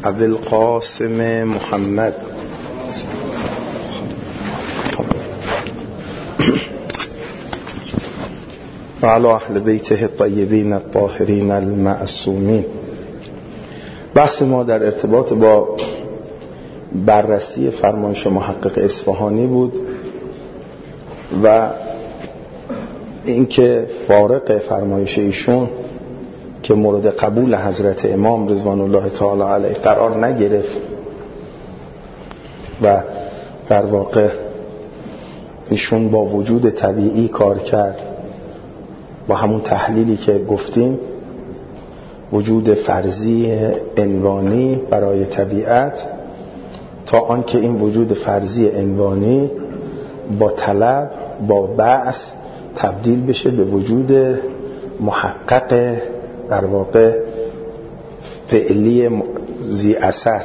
ابوالقاسم محمد و علی اهل بیته الطیبین الطاهرین المعصومین. بحث ما در ارتباط با بررسی فرمایش محقق اصفهانی بود و اینکه فارق فرمایش ایشون که مورد قبول حضرت امام رضوان الله تعالی علیه قرار نگرفت و در واقع ایشون با وجود طبیعی کار کرد، با همون تحلیلی که گفتیم، وجود فرضی عنوانی برای طبیعت، تا آنکه این وجود فرضی عنوانی با طلب با بعث تبدیل بشه به وجود محقق در واقع فعلی ذی اثر.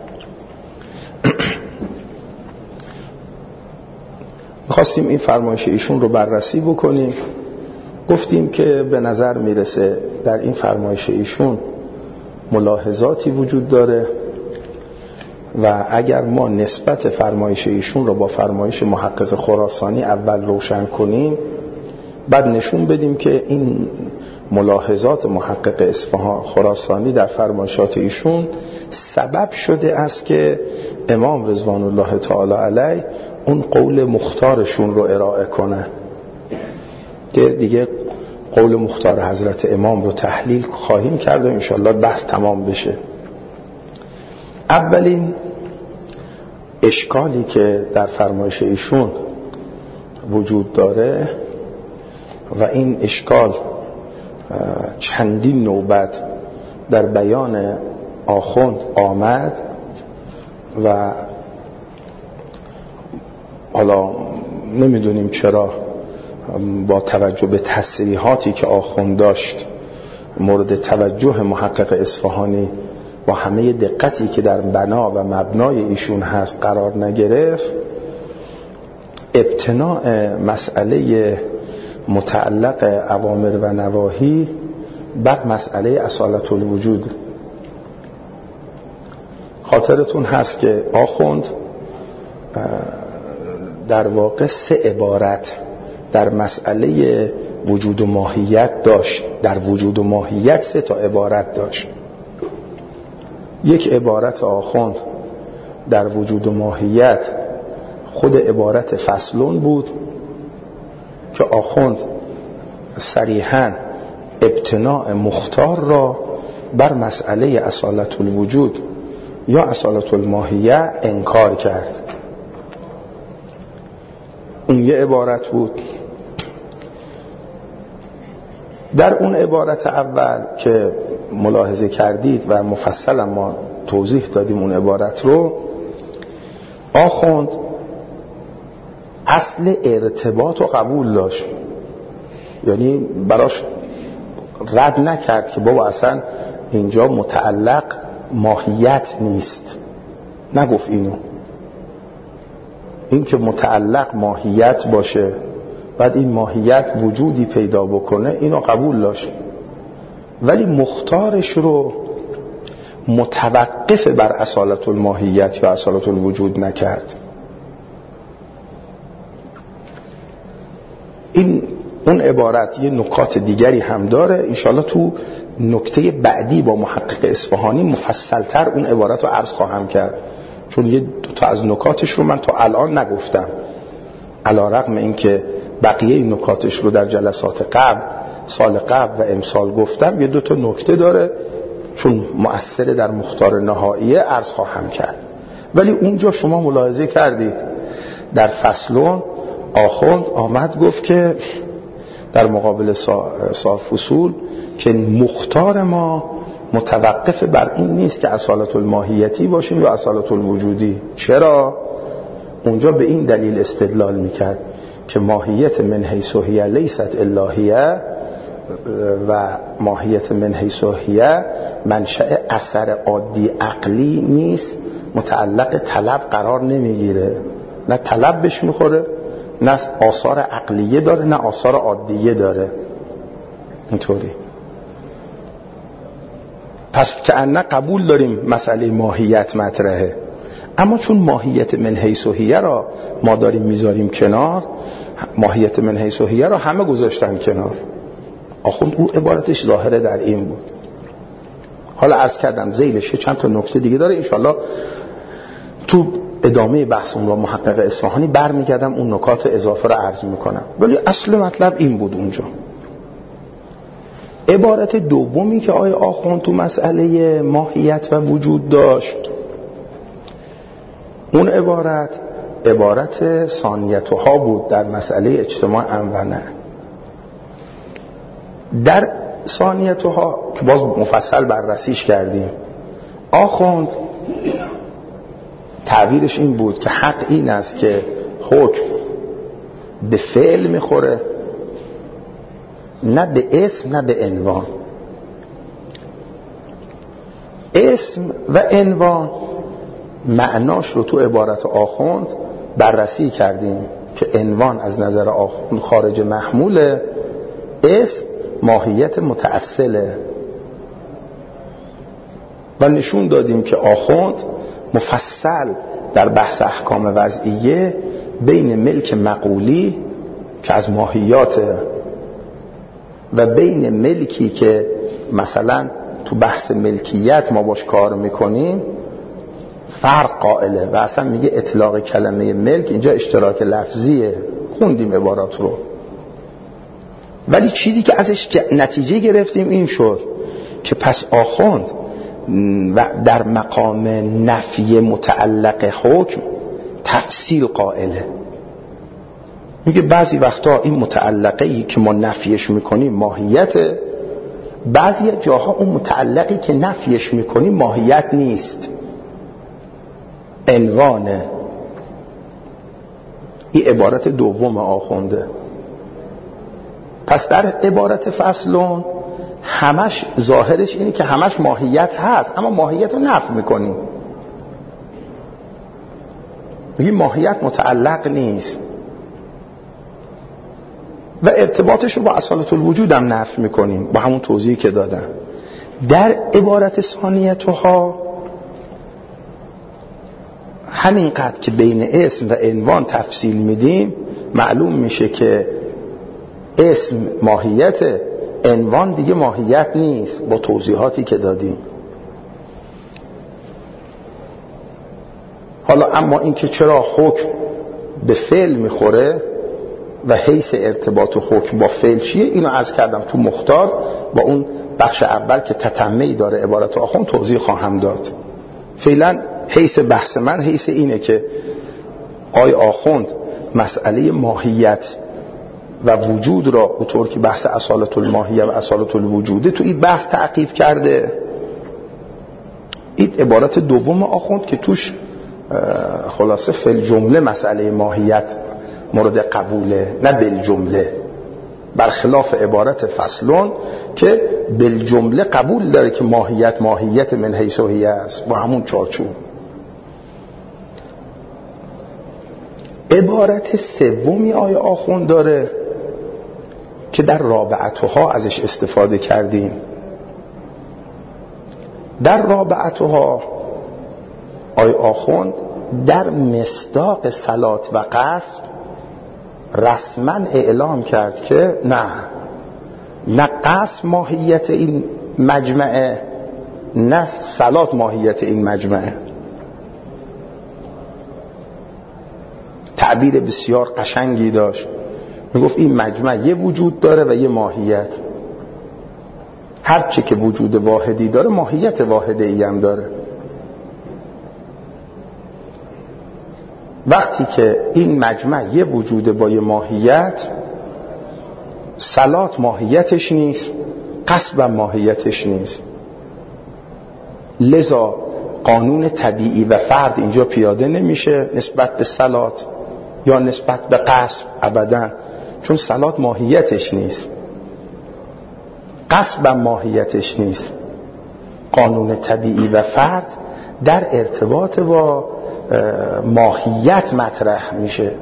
می‌خواستیم این فرمایش ایشون رو بررسی بکنیم. گفتیم که به نظر میرسه در این فرمایش ایشون ملاحظاتی وجود داره و اگر ما نسبت فرمایش ایشون رو با فرمایش محقق خراسانی اول روشن کنیم، بعد نشون بدیم که این ملاحظات محقق اصفهان خراسانی در فرمایشات ایشون سبب شده است که امام رضوان الله تعالی علیه اون قول مختارشون رو ارائه کنه. که دیگه قول مختار حضرت امام رو تحلیل خواهیم کرد و انشالله بحث تمام بشه. اولین اشکالی که در فرمایش ایشون وجود داره و این اشکال چندین نوبت در بیان آخوند آمد و حالا نمیدونیم چرا با توجه به تصریحاتی که آخوند داشت مورد توجه محقق اصفهانی با همه دقتی که در بنا و مبنای ایشون هست قرار نگرفت. ابتناء مسئله متعلق اوامر و نواهی بر مسئله اصالت الوجود. خاطرتون هست که آخوند در واقع 3 عبارت در مسئله وجود و ماهیت داشت. در وجود و ماهیت 3 تا عبارت داشت. یک عبارت آخوند در وجود و ماهیت خود عبارت فصلون بود که آخوند صریحاً ابتناء مختار را بر مسئله اصالت الوجود یا اصالت الماهیه انکار کرد. اون یه عبارت بود. در اون عبارت اول که ملاحظه کردید و مفصلا ما توضیح دادیم اون عبارت رو، آخوند اصل ارتباط و قبول داشت، یعنی براش رد نکرد که بابا اصلا اینجا متعلق ماهیت نیست، نگفت اینو. این که متعلق ماهیت باشه بعد این ماهیت وجودی پیدا بکنه اینو قبول داشت، ولی مختارش رو متوقف بر اصالت الماهیت یا اصالت الوجود نکرد. اون عبارت یه نکات دیگری هم داره، انشالله تو نکته بعدی با محقق اصفهانی مفصلتر اون عبارت رو عرض خواهم کرد، چون یه 2 تا از نکاتش رو من تا الان نگفتم، علی رغم اینکه بقیه نکاتش رو در جلسات قبل سال قبل و امسال گفتم. یه 2 تا نکته داره چون مؤثر در مختار نهاییه عرض خواهم کرد. ولی اونجا شما ملاحظه کردید در فصلون آخوند آمد گفت که در مقابل صاحب فصول که مختار ما متوقف بر این نیست که اصالت الماهیتی باشیم یا اصالت الوجودی. چرا؟ اونجا به این دلیل استدلال میکرد که ماهیت من حیث هی لیست الهیه و ماهیت من حیث هی منشأ اثر عادی عقلی نیست، متعلق طلب قرار نمیگیره، نه طلب بهش میخوره، نه آثار عقلیه داره، نه آثار عادیه داره. اینطوری پس کأنه قبول داریم مسئله ماهیت مطرحه، اما چون ماهیت من حیث و هیه را ما داریم میذاریم کنار، ماهیت من حیث و هیه را همه گذاشتن کنار. آخوند او عبارتش ظاهره در این بود. حالا عرض کردم ذیلش چند تا نکته دیگه داره، انشالله تو ادامه بحثم با محقق اصفهانی برمیگردم اون نکات اضافه رو عرض میکنم، ولی اصل مطلب این بود اونجا. عبارت دومی که آقای آخوند تو مسئله ماهیت و وجود داشت، اون عبارت ثانیتها بود در مسئله اجتماع ام و نه. در ثانیتها که باز مفصل بررسیش کردیم، آخوند تعبیرش این بود که حق این است که حکم به فعل میخوره، نه به اسم نه به عنوان. اسم و عنوان معناش رو تو عبارت آخوند بررسی کردیم که عنوان از نظر آخوند خارج محموله، اسم ماهیت متأصله، و نشون دادیم که آخوند مفصل در بحث احکام وضعیه بین ملک مقولی که از ماهیات و بین ملکی که مثلا تو بحث ملکیت ما باش کار میکنیم فرق قائله، و اصلا میگه اطلاق کلمه ملک اینجا اشتراک لفظیه. خوندیم عبارات رو، ولی چیزی که ازش نتیجه گرفتیم این شد که پس آخوند و در مقام نفی متعلق حکم تفصیل قائله. میگه بعضی وقتا این متعلقی که ما نفیش میکنیم ماهیت، بعضی جاها اون متعلقی که نفیش میکنیم ماهیت نیست، عنوانه. این عبارت دوم آخونده. پس در عبارت فصلون همش ظاهرش اینه که همش ماهیت هست، اما ماهیت رو نفی میکنیم، میگیم ماهیت متعلق نیست و ارتباطش رو با اصالت الوجود هم نفی میکنیم با همون توضیحی که دادم. در عبارت ثانیتها همینقدر که بین اسم و عنوان تفصیل میدیم معلوم میشه که اسم ماهیت، عنوان دیگه ماهیت نیست با توضیحاتی که دادیم. حالا اما این که چرا حکم به فعل میخوره و حیث ارتباط حکم با فعل چیه، اینو عرض کردم تو مختار با اون بخش اول که تتمه‌ای داره عبارت آخوند توضیح خواهم داد. فعلا حیث بحث من حیث اینه که آقای آخوند مسئله ماهیت و وجود را اونطور که بحث اصالت الماهیه و اصالت الوجوده تو این بحث تعقیب کرده. این عبارت دوم آخوند که توش خلاصه فل جمله مسئله ماهیت مورد قبوله، نه بالجمله، برخلاف عبارت فصلون که بالجمله قبول داره که ماهیت من حیث و هیه است با همون چارچوب. عبارت سومی آیه آخوند داره که در رابعتها ازش استفاده کردیم. در رابعتها آیه آخوند در مصداق صلات و قصب رسما اعلام کرد که نه قصب ماهیت این مجمعه، نه صلات ماهیت این مجمعه. تعبیر بسیار قشنگی داشت، میگفت این مجمع یه وجود داره و یه ماهیت. هر چی که وجود واحدی داره ماهیت واحدی هم داره. وقتی که این مجمع یه وجود با یه ماهیت، صلات ماهیتش نیست، قصب ماهیتش نیست. لذا قانون طبیعی و فرد اینجا پیاده نمیشه نسبت به صلات یا نسبت به قصب ابدا، چون صلات ماهیتش نیست، قصب ماهیتش نیست. قانون طبیعی و فرد در ارتباط با ماهیت مطرح میشه.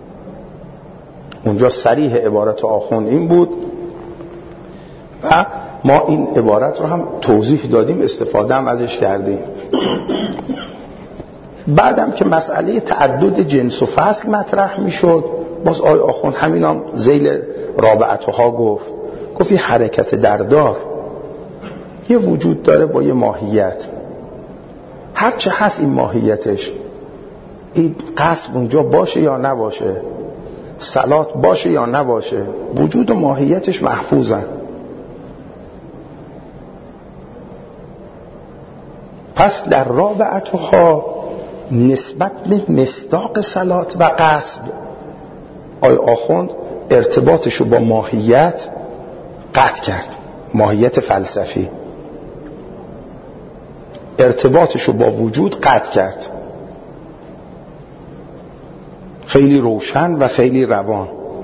اونجا صریح عبارت آخوند این بود و ما این عبارت رو هم توضیح دادیم، استفاده هم ازش کردیم. بعدم که مسئله تعدد جنس و فصل مطرح میشد، باز آقای آخوند همین هم ذیل رابعتها گفت این حرکت دردار یه وجود داره با یه ماهیت، هرچه هست این ماهیتش، این قصب اونجا باشه یا نباشه، صلات باشه یا نباشه، وجود و ماهیتش محفوظن. پس در رابعتها نسبت به مصداق صلات و قصب آقای آخوند ارتباطشو با ماهیت قطع کرد، ماهیت فلسفی، ارتباطشو با وجود قطع کرد، خیلی روشن و خیلی روان.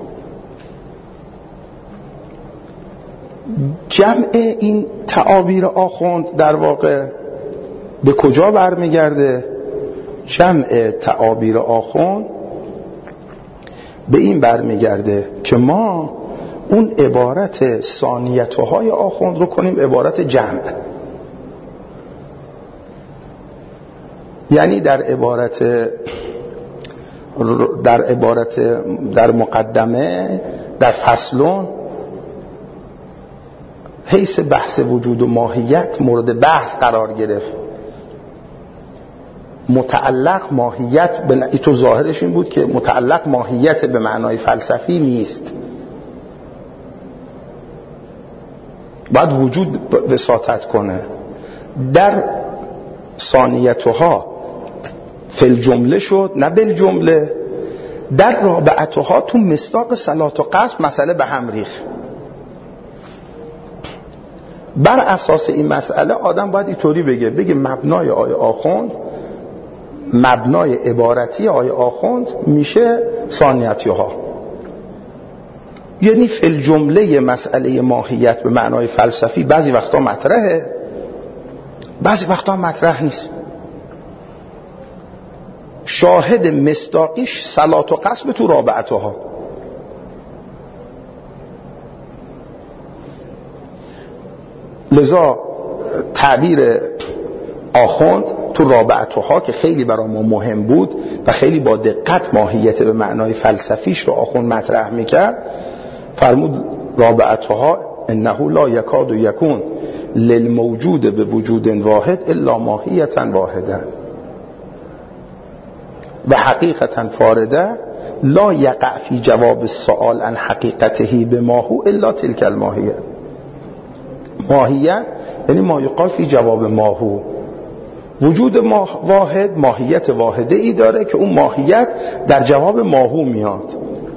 جمع این تعابیر آخوند در واقع به کجا برمیگرده؟ جمع تعابیر آخوند به این برمیگرده که ما اون عبارت ثانیتهای آخوند رو کنیم عبارت جمع. یعنی در مقدمه در فصلون حیث بحث وجود و ماهیت مورد بحث قرار گرفت. متعلق ماهیت تو ظاهرش این بود که متعلق ماهیت به معنای فلسفی نیست، باید وجود وساطت کنه. در ثانیتها فل جمله شد نه بل جمله. در رابعتها تو مصداق صلات و قصب مسئله به هم ریخت. بر اساس این مسئله آدم باید اینطوری بگه مبنای آیه آخوند، مبنای عبارتی آیه آخوند میشه ثانیتها. یعنی فل جمله مسئله ماهیت به معنای فلسفی بعضی وقتا مطرحه، بعضی وقتا مطرح نیست. شاهد مصداقیش صلات و قصب تو رابعتها. لذا تعبیر آخوند تو رابعتها که خیلی برای ما مهم بود و خیلی با دقت ماهیت به معنای فلسفیش رو آخوند مطرح میکرد، فرمود رابعتها انه لا یکاد یکون للموجود به وجود واحد الا ماهیتا واحده و حقیقتا فارده لا یقع فی جواب السؤال عن حقیقته بما هو الا تلک الماهیه. ماهیت یعنی ما یقال فی جواب ما هو، وجود واحد ماهیت واحده ای داره که اون ماهیت در جواب ما هو میاد.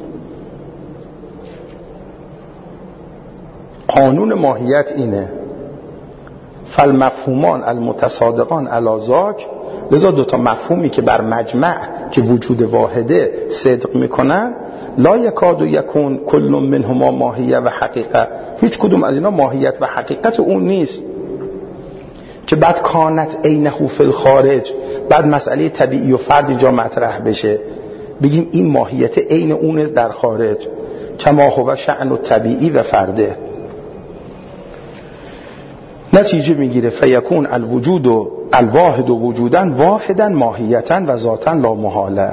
قانون ماهیت اینه، فالمفهومان المتصادقان علی ذاک. لذا دوتا مفهومی که بر مجمع که وجود واحده صدق میکنن، لا یکاد یکون کل منهما ماهیه و حقیقه، هیچ کدوم از اینا ماهیت و حقیقت اون نیست. که بعد کانت عینه فی الخارج، بعد مسئله طبیعی و فرد جا مطرح بشه، بگیم این ماهیت عین اونه در خارج، کما هو شأن طبیعی و فرده. نتیجه میگیره فیکون الوجود و الواحد و وجودن واحدا ماهیتا و ذاتا لا محاله.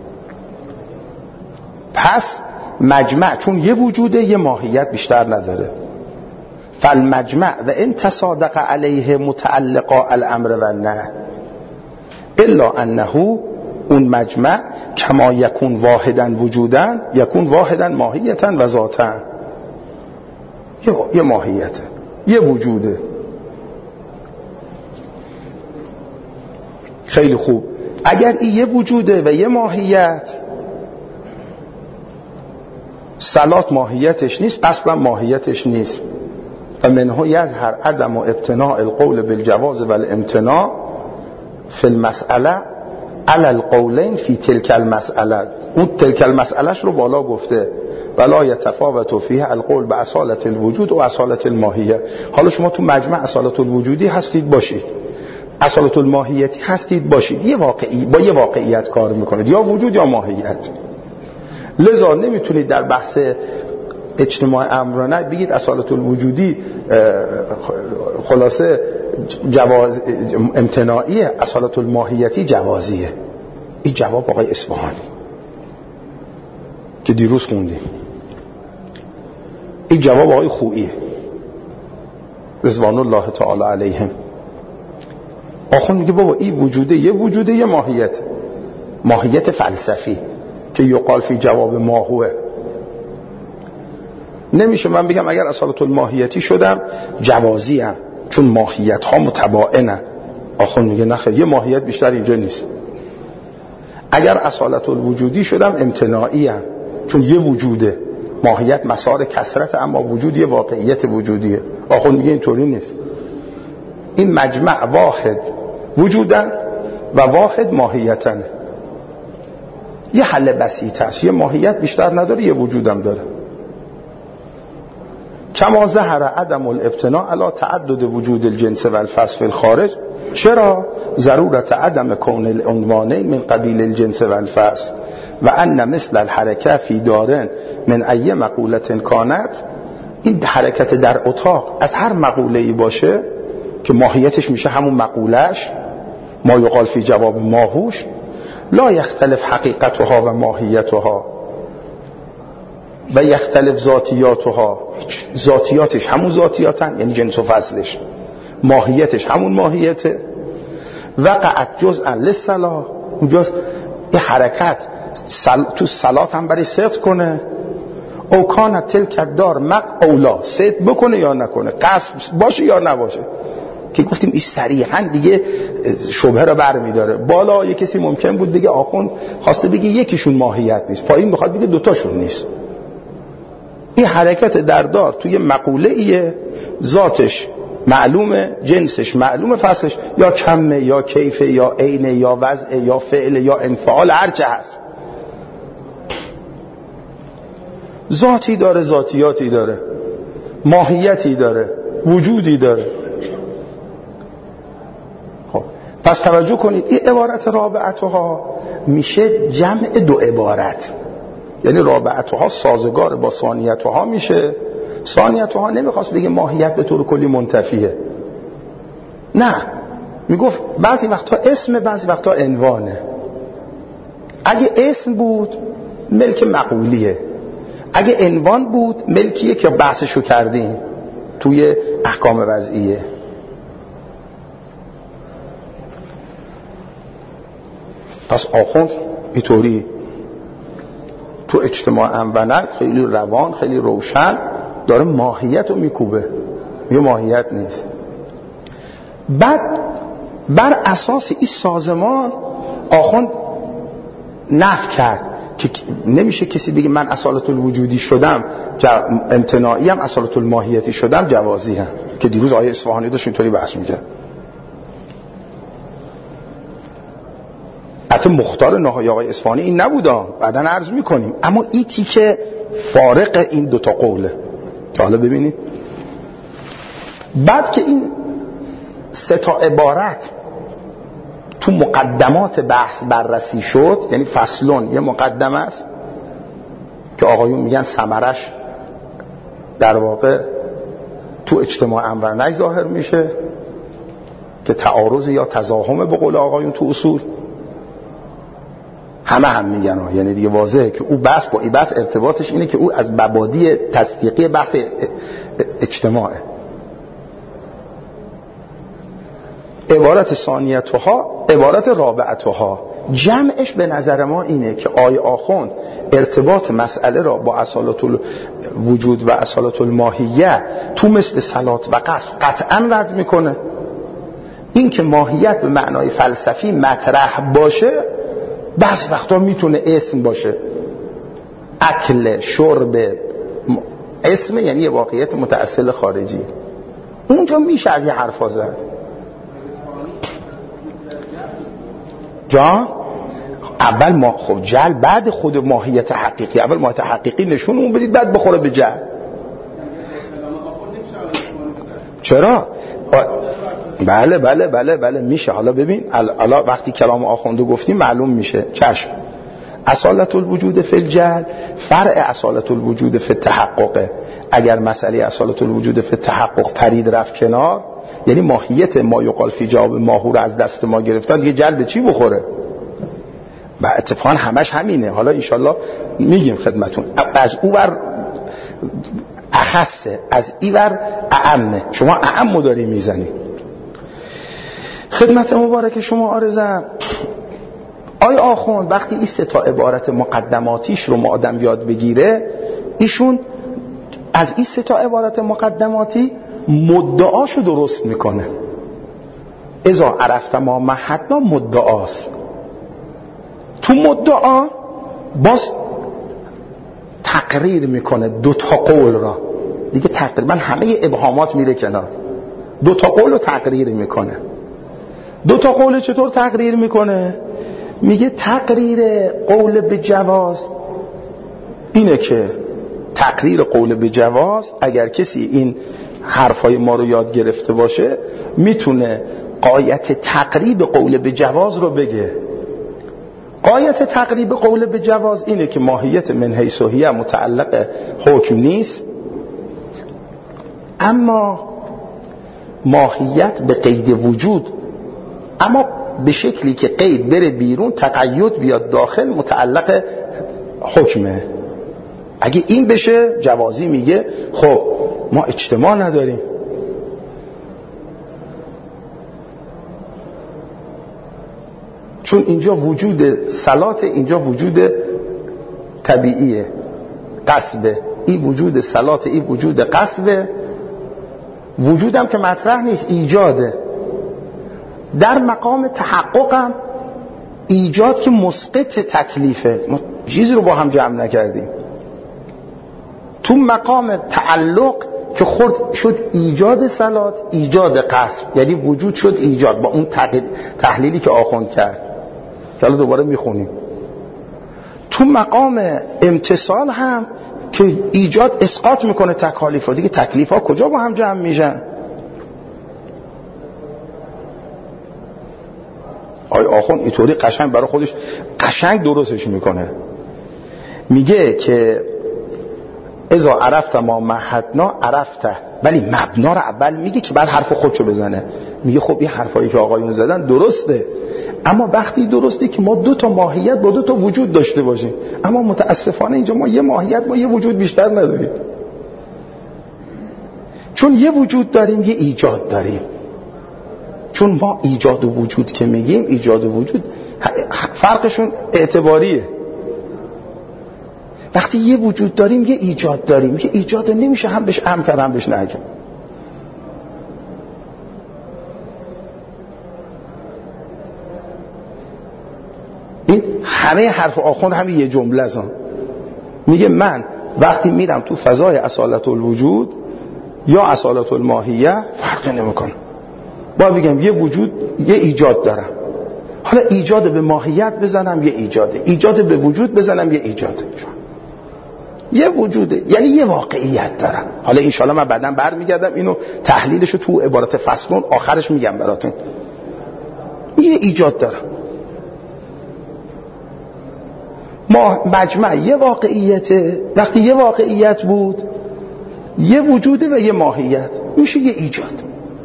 پس مجمع چون یه وجوده یه ماهیت بیشتر نداره. فالمجمع و ان تصادق علیه متعلقا الامر و نه الا انه اون مجمع کما یکون واحدا وجودن یکون واحدا ماهیتا و ذاتا. یه ماهیته، یه وجوده. خیلی خوب. اگر این یه وجوده و یه ماهیت، صلات ماهیتش نیست، قصبا ماهیتش نیست. و منه یظهر عدم و ابتناء القول بالجواز و الامتناع فی المسئله علی القولین فی تلک المسئله. اون تلک المسئلهش رو بالا گفته ولا یتفاوت فیها القول باصالة الوجود و اصالة الماهیه. حالا شما تو مجمع اصالة الوجودی هستید باشید، اصالة الماهیتی هستید باشید، یه واقعی با یه واقعیت کار میکنید، یا وجود یا ماهیت. لذا نمیتونید در بحث اجتماع امر نه بگید اصالت الوجودی خلاصه جواز امتناعیه، اصالت الماهیتی جوازیه. این جواب آقای اصفهانی که دیروز خوندیم. این جواب آقای خوئیه رضوان الله تعالی علیهم. آخوند میگه بابا این وجوده یه وجوده یه ماهیت فلسفی که یقال فی جواب ماهوه. نمیشه من بگم اگر اصالت الماهیتی شدم جوازی هم چون ماهیت ها متباینن. آخوند میگه نخیر، یه ماهیت بیشتر اینجا نیست. اگر اصالت الوجودی شدم امتناعی هم چون یه وجوده، ماهیت مسار کثرت اما وجود یه واقعیت وجودیه. آخوند میگه اینطوری نیست، این مجمع واحد وجودن و واحد ماهیتن. یه حل بسیط است، یه ماهیت بیشتر نداره یه وجودم داره. کما ظهر عدم الابتناء علی تعدد وجود الجنس و الفصل فی الخارج. چرا؟ ضرورت عدم کون العنوانین من قبیل الجنس و الفصل و ان مثل الحرکه فی دارن من ای مقولة کانت. این حرکت در اتاق از هر مقوله‌ای باشه که ماهیتش میشه همون مقولهش، ما یقال فی جواب ماهوش، لا یختلف حقیقتها و ماهیتها و یختلف ذاتیاتها. ذاتیاتش همون ذاتیاتن یعنی جنس و فصلش، ماهیتش همون ماهیته. وقعت جزءا للصلاة، اونجاست یه حرکت تو صلات هم برای صدق کنه. او کانت تلک الدار مق اولا، صدق بکنه یا نکنه، قصد باشه یا نباشه، که گفتیم این صریحا دیگه شبهه رو برمیداره. بالا یه کسی ممکن بود دیگه آخوند خواسته بگه یکیشون ماهیت نیست، پایین بخواد بگه دوتاشون نیست. این حرکت در دار توی مقوله ایه، ذاتش معلومه، جنسش معلومه، فصلش یا کمه یا کیفه یا عینه یا وضع یا فعل یا انفعال، هرچه هست. ذاتی داره، ذاتیاتی داره، ماهیتی داره، وجودی داره. خب پس توجه کنید این عبارت رابعتها میشه جمع دو عبارت، یعنی رابعتها سازگار با ثانیتها میشه. ثانیتها نمیخواست بگه ماهیت به طور کلی منتفیه، نه، میگفت بعضی وقتا اسم، بعضی وقتا عنوانه. اگه اسم بود ملک مقولیه، اگه عنوان بود ملکیه که بحثشو کردیم توی احکام وضعیه. پس آخوند اینطوری تو اجتماع انونک خیلی روان، خیلی روشن داره ماهیت رو میکوبه، یه ماهیت نیست. بعد بر اساس این سازمان آخوند نفی کرد که نمیشه کسی بگه من اصالت الوجودی شدم امتناعی هم، اصالت الماهیتی شدم جوازی هم، که دیروز آیه اصفهانی داشت اینطوری بحث میکرد. حتی مختار نهایی آقای اصفهانی این نبودا، بعدن عرض میکنیم، اما این تیکه فارق این دوتا قوله که حالا ببینید. بعد که این سه تا عبارت تو مقدمات بحث بررسی شد، یعنی فصلون یه مقدمه است که آقایون میگن ثمرش در واقع تو اجتماع انورنج ظاهر میشه که تعارض یا تزاحم به قول آقایون تو اصول هم میگن، یعنی دیگه واضحه که او بحث با این بحث ارتباطش اینه که او از مبادی تصدیقی بحث اجتماعه. عبارت ثانیتها، عبارت رابعتها، جمعش به نظر ما اینه که آیه آخوند ارتباط مسئله را با اصالت الوجود و اصالت الماهیه تو مثل صلات و قصد قطعا رد میکنه. این که ماهیت به معنای فلسفی مطرح باشه بعضی وقتا میتونه اسم باشه، اکل، شرب، اسم یعنی یه واقعیت متأصل خارجی، اونجا میشه از یه حرفا زد. جان اول ما خب جل، بعد خود ماهیت حقیقی، اول ماهیت حقیقی نشونمون بدید بعد بخوره به جل. چرا؟ بله میشه. حالا ببین، حالا وقتی کلام آخوندو گفتیم معلوم میشه. چشم. اصالت الوجود فی الجهل فرع اصالت الوجود فی التحقق. اگر مسئله اصالت الوجود فی التحقق پرید رفت کنار، یعنی ماهیت ما یقال فی جواب ماهور از دست ما گرفتن، دیگه جلب چی بخوره؟ و اتفاقا همش همینه. حالا انشالله میگیم خدمتون. از او بر اخصه، از ای بر اعمه. شما اعمو داری میزنی. خدمت مبارک شما عارضم. آیا آخوند وقتی این سه تا عبارت مقدماتیش رو ما آدم یاد بگیره، ایشون از این سه تا عبارت مقدماتی مدعاشو درست میکنه. اذا عرفت ما مهدنا مدعاست. تو مدعا باز تقریر میکنه دوتا قول را. دیگه تقریبا همه ابهامات میره کنار. دوتا قول رو تقریر میکنه. دوتا قول چطور تقریر میکنه؟ میگه تقریر قول به جواز اینه که تقریر قول به جواز، اگر کسی این حرفای ما رو یاد گرفته باشه میتونه غایت تقریب قول به جواز رو بگه. غایت تقریب قول به جواز اینه که ماهیت من حیث هی متعلق حکم نیست، اما ماهیت به قید وجود، اما به شکلی که قید بره بیرون تقید بیاد داخل، متعلق حکمه. اگه این بشه جوازی میگه خب ما اجتماع نداریم. چون اینجا وجود صلات، اینجا وجود طبیعیه، قصبه. این وجود صلات، این وجود قصبه. وجودم که مطرح نیست، ایجاده. در مقام تحققم ایجاد که مسقط تکلیفه، ما چیزی رو با هم جمع نکردیم. تو مقام تعلق که خود شد ایجاد صلات، ایجاد قصب، یعنی وجود شد ایجاد با اون تحلیلی که آخوند کرد که حالا دوباره میخونیم. تو مقام امتصال هم که ایجاد اسقاط میکنه تکالیف ها، دیگه تکلیف ها کجا با هم جمع میشن؟ آخوند اینطوری قشنگ برای خودش قشنگ درستش میکنه. میگه که اذا عرفت ما مهدنا عرفته، ولی مبنا رو اول میگه که بعد حرف خودشو بزنه. میگه خب این حرفایی که آقایون زدن درسته، اما وقتی درسته که ما دو تا ماهیت با دو تا وجود داشته باشیم، اما متاسفانه اینجا ما یه ماهیت با یه وجود بیشتر نداریم. چون یه وجود داریم، یه ایجاد داریم. چون ما ایجاد و وجود که میگیم، ایجاد و وجود فرقشون اعتباریه. وقتی یه وجود داریم، یه ایجاد داریم. یه ایجاد نمیشه هم بهش هم کرد هم بهش نگم. این همه حرف آخوند همین یه جمله است. میگه من وقتی میرم تو فضای اصالت الوجود یا اصالت الماهیه فرقی نمیکنه. با بگم یه وجود، یه ایجاد دارم. حالا ایجاد به ماهیت بزنم یه ایجاده، ایجاد به وجود بزنم یه ایجاده. یه وجوده، یعنی یه واقعیت دارم. حالا انشالله من بعداً برمیگردم اینو تحلیلشو تو عبارت فصلون آخرش میگم براتون. یه ایجاد دارم. ما مجمع یه واقعیته. وقتی یه واقعیت بود، یه وجوده و یه ماهیت، میشه یه ایجاد.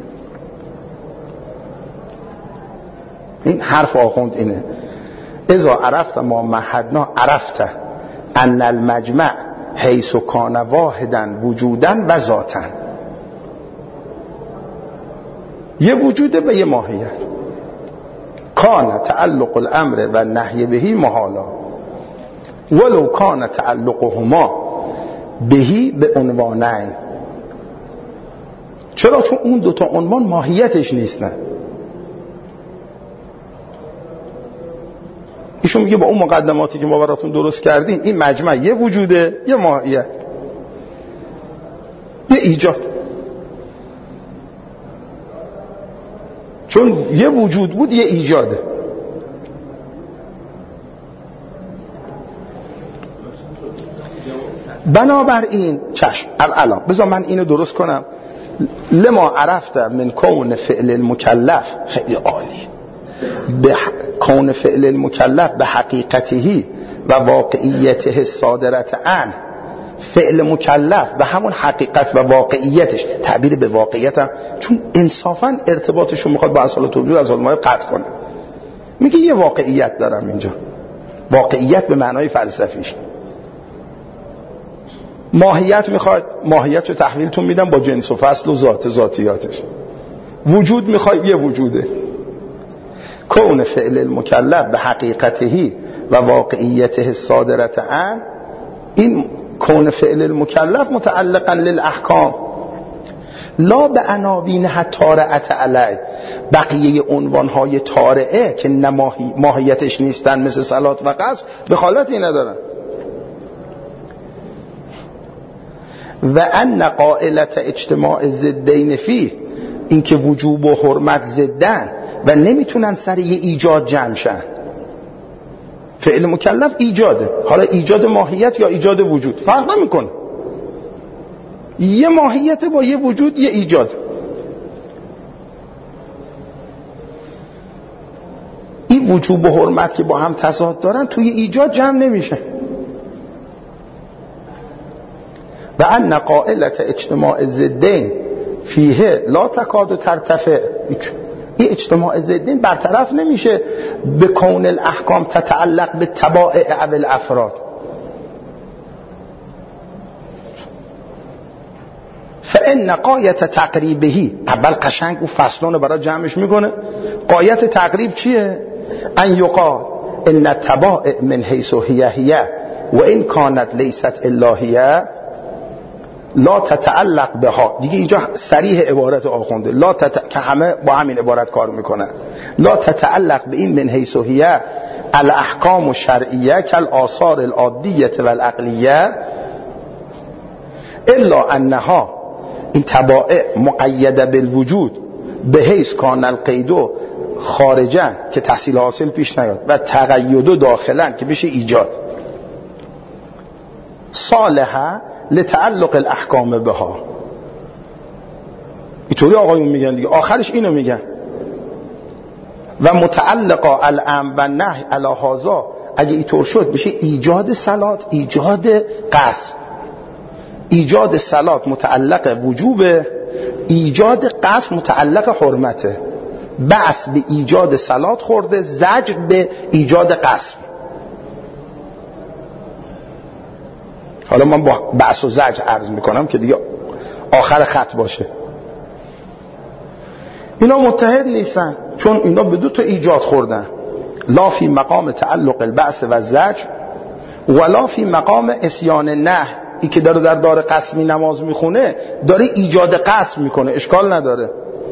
این حرف آخوند اینه. اذا عرفت ما مهدنا عرفت ان المجمع حیث کان واحدا وجودا و ذاتا. یه وجوده و یه ماهیت. کان تعلق الامر و نهی بهی محالا ولو کان تعلقهما بهی به عنوانین. چرا؟ چون اون دوتا عنوان ماهیتش نیستن. ایشون میگه با اون مقدماتی که ما براتون درست کردیم، این مجمع یه وجوده، یه ماهیت، یه ایجاد. چون یه وجود بود، یه ایجاده. بنابراین چشم الان بذار من اینو درست کنم. لما عرفت من کون فعل المکلف، خیلی عالی، به کون فعل المکلف به حقیقتهی و واقعیته صادرت عن فعل مکلف و همون حقیقت و واقعیتش، تعبیر به واقعیت هم چون انصافا ارتباطشو میخواد با اصالت الوجود از علمای قطع کنه، میگه یه واقعیت دارم اینجا، واقعیت به معنای فلسفیش. ماهیت میخواد، ماهیت رو تحویلتون میدم با جنس و فصل و ذاتیاتش. وجود میخواد، یه وجوده. کون فعل المکلف به حقیقته و واقعیته صادرت عن، این کون فعل المکلف متعلقا للاحکام لا به عناوینها طارئه علی، بقیه عنوانهای طارئه که ماهیتش نیستن مثل صلات و قصر دخالتی ندارن. و ان قائلت اجتماع ضدین فيه، این که وجوب و حرمت ضدن و نمیتونن سر یه ایجاد جمع شن. فعل مکلف ایجاده، حالا ایجاد ماهیت یا ایجاد وجود فرق نمیکنه، یه ماهیت با یه وجود، یه ایجاد. این وجوب و حرمت که با هم تضاد دارن توی ایجاد جمع نمیشه. و ان قائلت اجتماع ضدین فیه لا تکاد ترتفع، این اجتماع ضدین برطرف نمیشه به کون الاحکام تتعلق به طبائع او الافراد. فان قایت تقریبهی، اول قشنگ او فصلون برای جمعش میکنه. قایت تقریب چیه؟ ان یقال ان الطبائع من حیث هی و ان کانت لیست الا هی لا تتعلق بها. دیگه اینجا صریح عبارت آخونده، که همه با همین عبارت کار میکنن. لا تتعلق به این من حیث هی الاحکام الشرعیه کالآثار العادیه والعقلیه الا انها، این طبائع مقیده بالوجود به حیث کان القید خارجا که تحصیل حاصل پیش نیاد و تقید داخلا که بشه ایجاد، صالحه لتعلق الاحکام بها. اینطوری آقایون میگن دیگه، آخرش اینو میگن. و متعلقا الامر و نهی علی هذا، اگه اینطور شد بشه ایجاد صلات، ایجاد قصر. ایجاد صلات متعلق وجوبه، ایجاد قصر متعلق حرمته. بحث به ایجاد صلات خورده، زجر به ایجاد قصر. حالا من با بحث و زجر عرض میکنم که دیگه آخر خط باشه. اینا متحد نیستن، چون اینا به دو تا ایجاد خوردن، لا فی مقام تعلق البعث و زجر ولا فی مقام اسیان نه. ای که داره در دار قسمی نماز میخونه داره ایجاد قسم میکنه، اشکال نداره.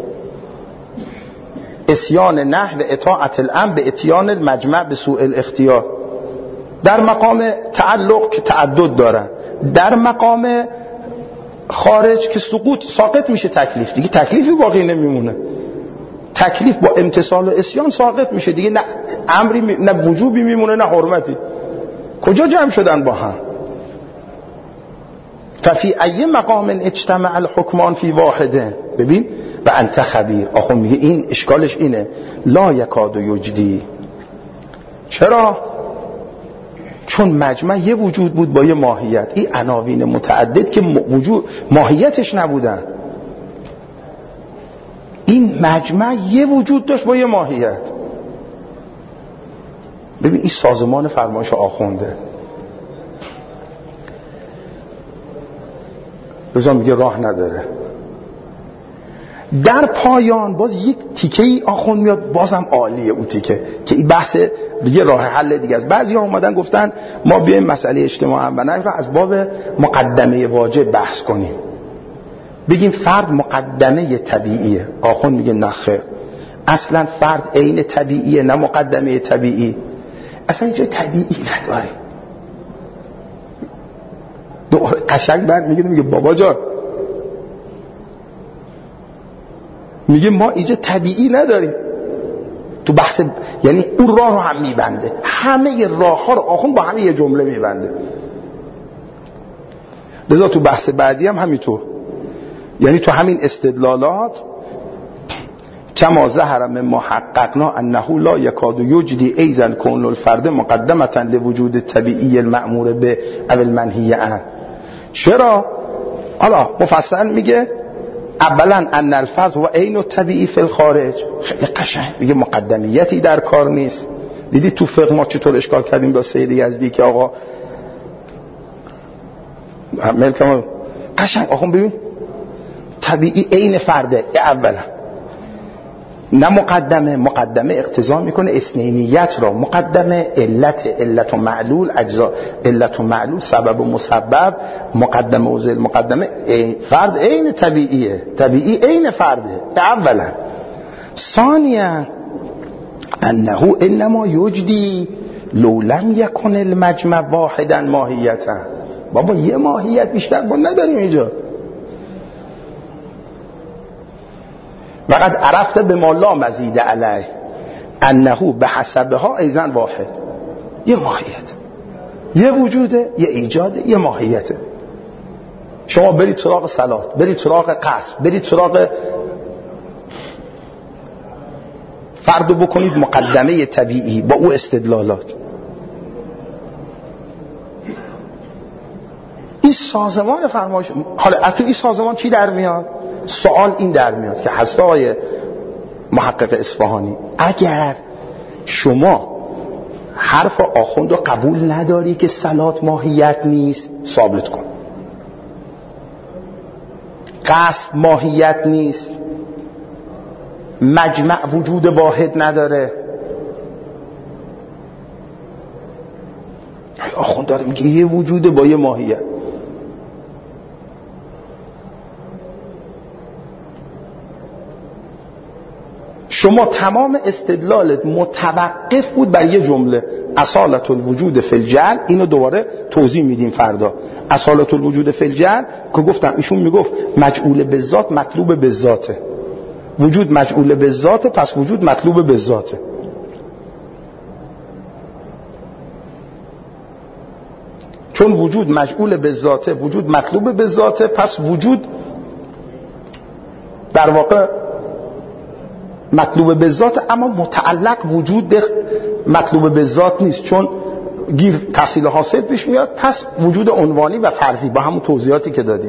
اسیان نه و اطاعت الامر به اتیان المجمع به سوء الاختیار. در مقام تعلق که تعدد دارن، در مقام خارج که ساقط میشه تکلیف، دیگه تکلیفی باقی نمیمونه. تکلیف با امتثال و اسیان ساقط میشه دیگه، نه امری نه وجوبی میمونه نه حرمتی. کجا جمع شدن با هم؟ ففی ای مقام اجتمع الحکمان فی واحده. ببین و انت خبیر. آخون میگه این اشکالش اینه، لا یکاد یجدی. چرا؟ چون مجمع یه وجود بود با یه ماهیت، این عناوین متعدد که وجود ماهیتش نبودن. این مجمع یه وجود داشت با یه ماهیت. ببین این سازمان فرمایش آخونده. رضا میگه راه نداره. در پایان باز یک تیکه ای آخوند میاد، بازم عالیه اون تیکه که این بحث یه راه حل دیگه است. بعضی ها اومدن گفتن ما بیایم مسئله اجتماع و نهی رو از باب مقدمه واجب بحث کنیم، بگیم فرد مقدمه طبیعیه. آخوند میگه نه خیر، اصلا فرد عین طبیعیه نه مقدمه طبیعی، اصلا اینجا طبیعی نداره. دوباره قشنگ بعد میگه بابا جان، میگه ما اینجا طبیعی نداریم. تو بحث یعنی اون راه رو هم میبنده، همه راه ها رو آخون با همه یه جمله میبنده. لذا تو بحث بعدی هم همینطور، یعنی تو همین استدلالات کما ظهر من ما حققنا انه لا یکاد یجدی ایزا کون الفرد مقدمتا لوجود طبیعی المأمور به او المنهی عنه. چرا؟ حالا مفصل میگه اولا ان الفرد و عین الطبیعی فی الخارج. خیلی قشنگ میگه مقدمیتی در کار نیست. دیدی تو فقه ما چطور اشکال کردیم با سید یزدی که آقا ملکم قشنگ آقا ببین طبیعی عین فرده. اولا نه مقدمه اقتضا میکنه اثنینیت را. مقدمه علت و معلول اجزا، علت و معلول سبب و مسبب، مقدمه و ذل مقدمه. فرد عین طبیعیه، طبیعی عین فرده. اولا ثانیا انه انما یجدی لو لم یکن المجمع واحدا ماهیتا. بابا یه ماهیت بیشتر ما نداریم اینجا. وقد عرفت به ما لا مزید علیه انه به حسبها ایزن واحد. یه ماهیت، یه وجوده، یه ایجاده، یه ماهیته. شما برید سراغ صلات، برید سراغ قصد، برید سراغ فردو بکنید مقدمه طبیعی با او استدلالات. این سازمان فرمایش. حالا از تو این سازمان چی در میاد؟ سوال این در میاد که هست آقای محقق اصفهانی، اگر شما حرف آخوند رو قبول نداری که صلات ماهیت نیست، ثابت کن. قصد ماهیت نیست، مجمع وجود واحد نداره. آخوند داره میگه یه وجوده با یه ماهیت. شما تمام استدلالت متوقف بود بر یه جمله، اصالت الوجود فی الجعل. اینو دوباره توضیح میدیم فردا. اصالت الوجود فی الجعل که گفتم ایشون میگفت مجعول به ذات مطلوب به ذاته. وجود مجعول به ذاته، پس وجود مطلوب به ذاته. چون وجود مجعول به ذاته، وجود مطلوب به ذاته، پس وجود در واقع مطلوب به ذات، اما متعلق وجود به مطلوب به ذات نیست. چون گیر تحصیل حاصل پیش میاد، پس وجود عنوانی و فرضی با همون توضیحاتی که دادیم.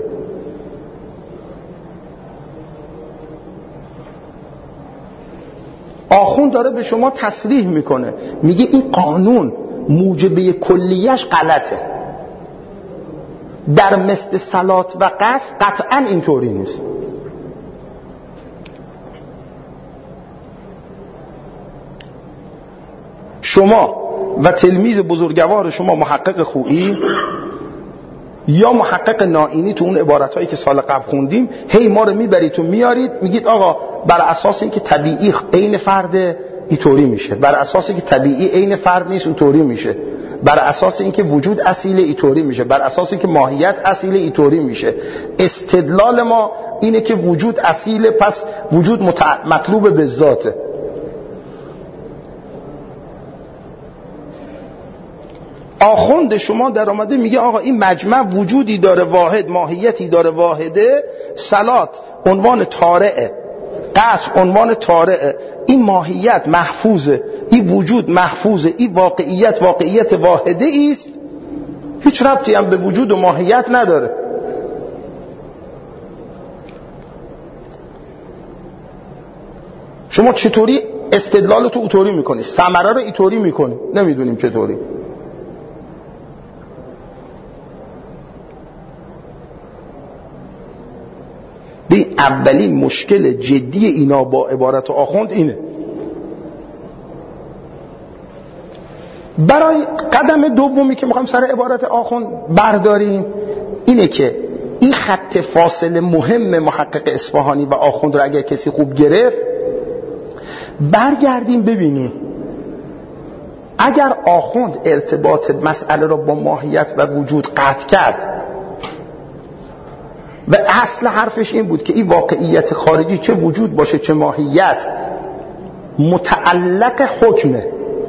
آخوند داره به شما تصریح میکنه، میگه این قانون موجبه کلیش غلطه. در مثل صلات و قصد قطعا اینطوری نیست. شما و تلمیذ بزرگوار شما محقق خویی یا محقق نائینی تو اون عبارتایی که سال قبل خوندیم، هی ما رو میبرید تو میارید میگید آقا بر اساس اینکه طبیعی عین فرد اینطوری میشه، بر اساس اینکه طبیعی عین فرد نیست اونطوری میشه، بر اساس اینکه وجود اصیل اینطوری میشه، بر اساس اینکه ماهیت اصیل اینطوری میشه. استدلال ما اینه که وجود اصیل، پس وجود مطلوب به ذاته. آخوند شما در آمده میگه آقا این مجمع وجودی داره واحد، ماهیتی داره واحده، صلات عنوان طارئه، قصد عنوان طارئه، این ماهیت محفوظه، این وجود محفوظه، این واقعیت واحده است، هیچ ربطی هم به وجود و ماهیت نداره. شما چطوری استدلالتو اوطوری میکنی، ثمره رو اینطوری میکنی، نمیدونیم چطوری. به اولین مشکل جدی اینا با عبارت آخوند اینه. برای قدم دومی که میخوایم سر عبارت آخوند برداریم اینه که این خط فاصله مهم محقق اصفهانی و آخوند رو اگر کسی خوب گرفت، برگردیم ببینیم اگر آخوند ارتباط مسئله رو با ماهیت و وجود قطع کرد و اصل حرفش این بود که این واقعیت خارجی چه وجود باشه چه ماهیت متعلق حکمه،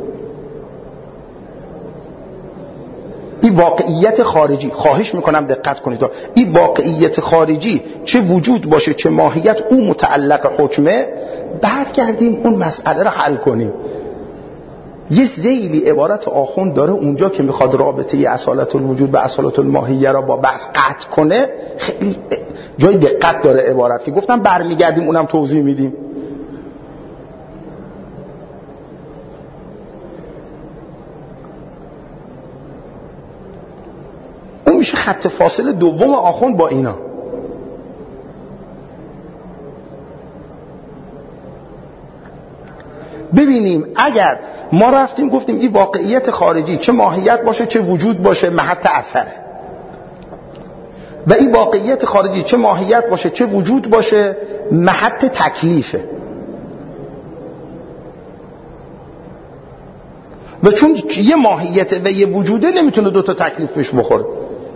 این واقعیت خارجی، خواهش میکنم دقت کنید، این واقعیت خارجی چه وجود باشه چه ماهیت او متعلق حکمه، برگردیم اون مسئله رو حل کنیم. یه ذیلی عبارت آخوند داره اونجا که میخواد رابطه اصالت الوجود و اصالت الماهیه را با بحث قطع کنه، خیلی جای دقت داره عبارت که گفتم برمیگردیم اونم توضیح میدیم. اون میشه خط فاصله دوم آخوند با اینا. ببینیم اگر ما رفتیم گفتیم این واقعیت خارجی چه ماهیت باشه چه وجود باشه محط اثره، و این واقعیت خارجی چه ماهیت باشه چه وجود باشه محط تکلیفه، و چون یه ماهیت و یه وجوده نمیتونه دوتا تکلیف بهش بخوره.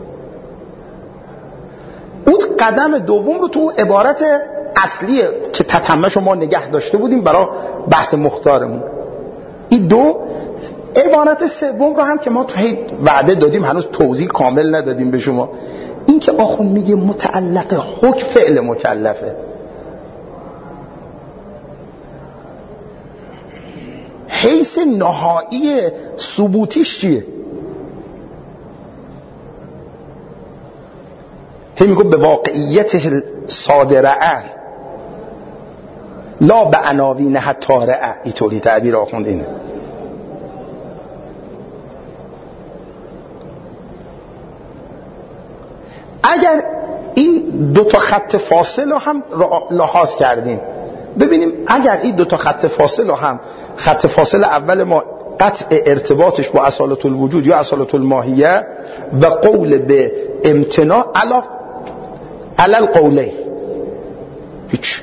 اون قدم دوم رو تو عبارت اصلی که تتمه شما نگه داشته بودیم برای بحث مختارمون، این دو عبارت سوم رو هم که ما تو وعده دادیم هنوز توضیح کامل ندادیم به شما، این که آخوند میگه متعلق حکم فعل مکلفه. حیث نهایی ثبوتیش چیه؟ میگه به واقعیت صادره لا به عناوینه طارئه، اینطوری تعبیر آخوند اینه. اگر این دو تا خط فاصله هم لحاظ کردیم، ببینیم اگر این دو تا خط فاصله هم، خط فاصله اول ما قطع ارتباطش با اصالت الوجود یا اصالت الماهیه و قول به امتناع علل قوله، هیچ.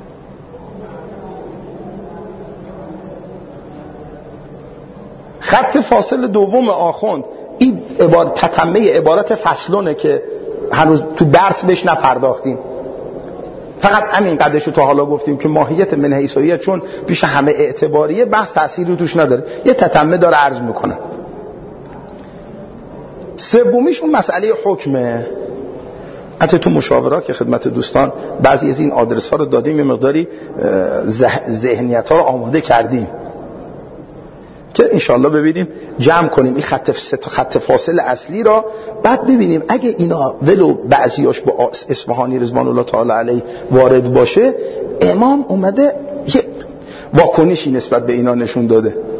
خط فاصله دوم آخوند این تتمه عبارت فصلونه که هنوز تو درس بهش نپرداختیم، فقط همین قدرش رو تا حالا گفتیم که ماهیت من حیثیت چون پیش همه اعتباریه بحث تأثیری توش نداره، یه تتمه داره عرض میکنه. سومیش اون مسئله حکمه. حتی تو مشاورات که خدمت دوستان بعضی از این آدرس ها رو دادیم، یه مقداری ذهنیت ها رو آماده کردیم که انشالله ببینیم جمع کنیم این خط فاصل اصلی را، بعد ببینیم اگه اینا ولو بعضیاش با اصفهانی رضوان الله تعالی علیه وارد باشه، امام اومده یه واکنشی نسبت به اینا نشون داده.